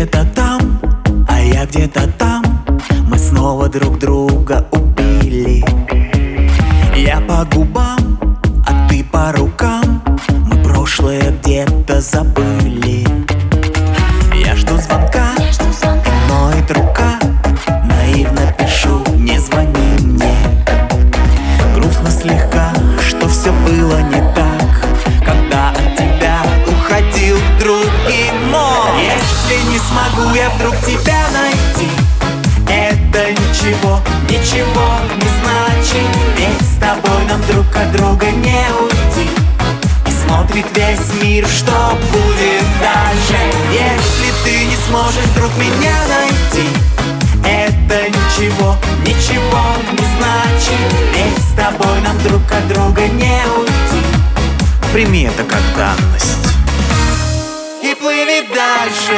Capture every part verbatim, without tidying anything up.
где-то там, а я где-то там. Мы снова друг друга убили. Я по губам, а ты по рукам. Мы прошлое где-то забыли. Я жду звонка, и ноет рука. Наивно пишу, не звони мне. Грустно слегка, что все было не так, когда от тебя уходил другим мой. Если не смогу я вдруг тебя найти, это ничего, ничего не значит. Ведь с тобой нам друг от друга не уйти. И смотрит весь мир, что будет дальше. Если ты не сможешь вдруг меня найти, это ничего, ничего не значит. Ведь с тобой нам друг от друга не уйти. Прими это как данность И плыви дальше.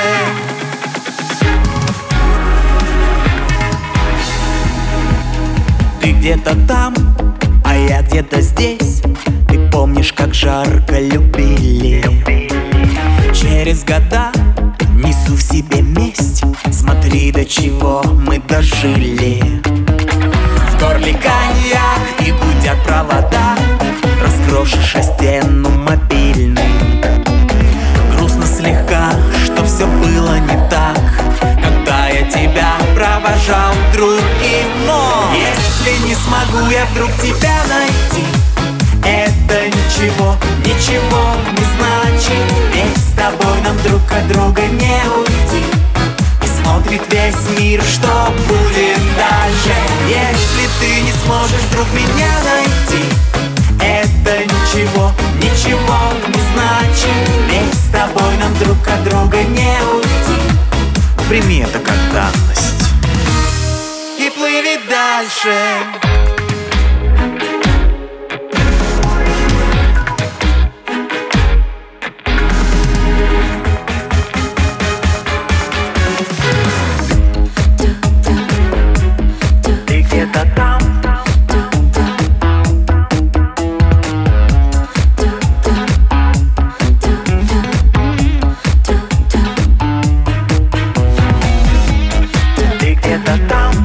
Ты где-то там, а я где-то здесь. Ты помнишь, как жарко любили. Через года несу в себе месть. Смотри, до чего мы дожили. В горле коньяк и гудят провода. Раскрошишь о стену мобильный. Грустно слегка, что все было не так, когда я тебя провожал другим. Но если не смогу я вдруг тебя найти, это ничего, ничего не значит. Ведь с тобой нам друг от друга не уйти. И смотрит весь мир, что будет дальше. Если ты не сможешь вдруг меня найти, это ничего, ничего не значит. Ведь с тобой нам друг от друга не уйти. Прими это как данность И плыви дальше. Ты где-то там, ты где-то там.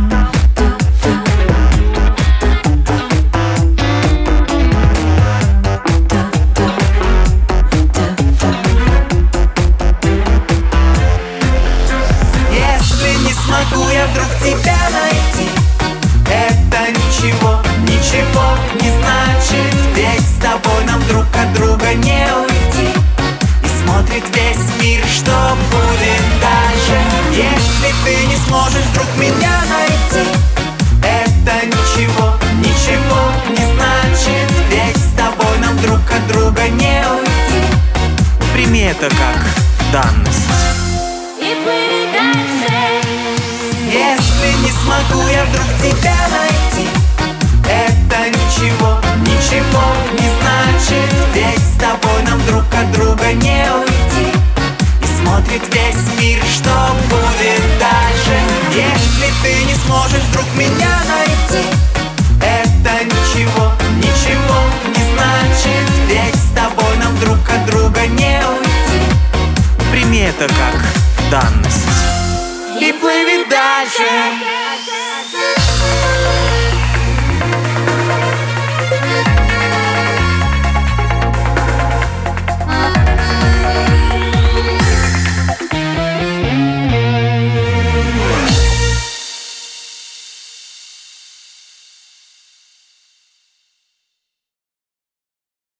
Если не смогу я вдруг тебя найти, это ничего, ничего не значит. Ведь с тобой нам друг от друга не уйти. И смотрит весь мир, что будет дальше. Если ты не сможешь вдруг меня найти, это ничего, ничего не значит. Ведь с тобой нам друг от друга не уйти. Прими это как данность И плыви дальше. Если не смогу я вдруг тебя найти, это ничего, ничего не значит. Ведь с тобой нам друг от друга не уйти. И смотрит весь мир, что будет дальше. Если ты не сможешь вдруг меня найти, это ничего, ничего не значит. Ведь с тобой нам друг от друга не уйти. Прими это как данность И плыви дальше.